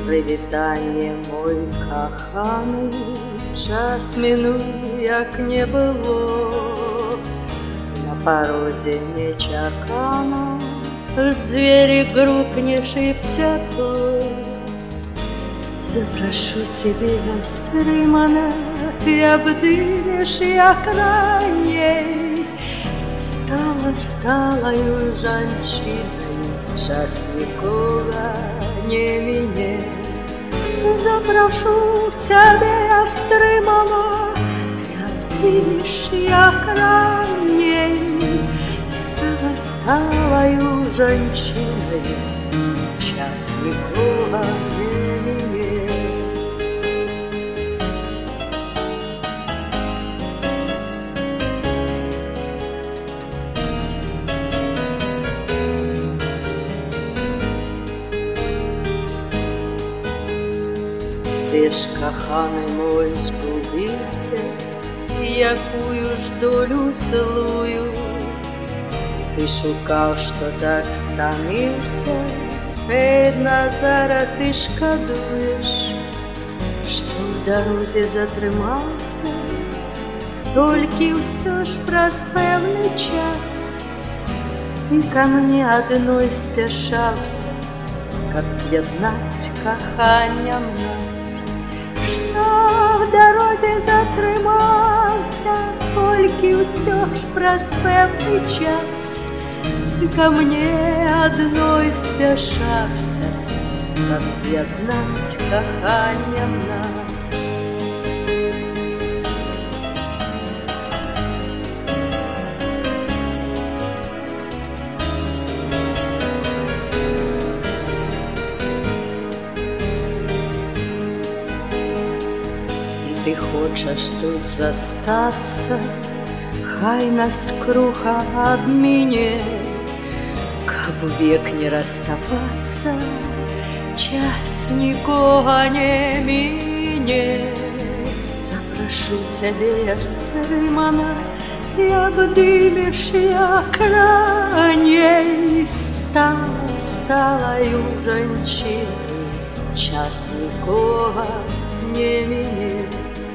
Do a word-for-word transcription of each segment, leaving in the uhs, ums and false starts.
Прывітанне, мой каханы, час мінуў, як не было. На парозе нечакана в двери грукнешь и в тепло. Запрошу тебе, стримана, ты обдымешь, як раней. Стала сталою жанчиной, час нікога не мине. Запрошу тебя, стримана, ты обдымешь, як раней. Стала сталою жанчиной, час нікога не мине. Дзе ж каханы мой згубіўся, якую ж долю злую ты шукаў, што так стаміўся, пэўна зараз і шкадуеш, што ў дарозе затрымаўся, толькі ўсё ж праз пэўны час ты ка мне адной спяшаўся, каб з'яднаць каханням нас. Што в дарозе затрымаўся, толькі ўсё ж праз пэўны час ты ка мне адной спяшаўся, каб з'яднаць каханням нас. Ты хочаш тут застацца, хай нас круха абміне, каб век не расставацца, час нікога не міне. Запрашу цябе, я стрымана, і абдымеш, як раней. Стала сталаю жанчынай, час нікога не міне.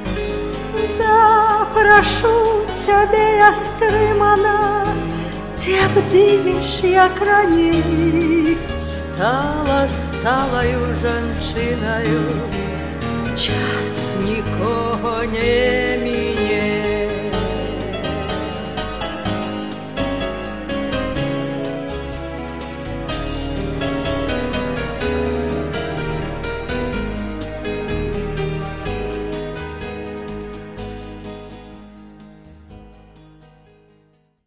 Запрошу цябе, я стрымана, ты абдымеш, як раней. Стала сталаю жанчынаю, час нікога не міне.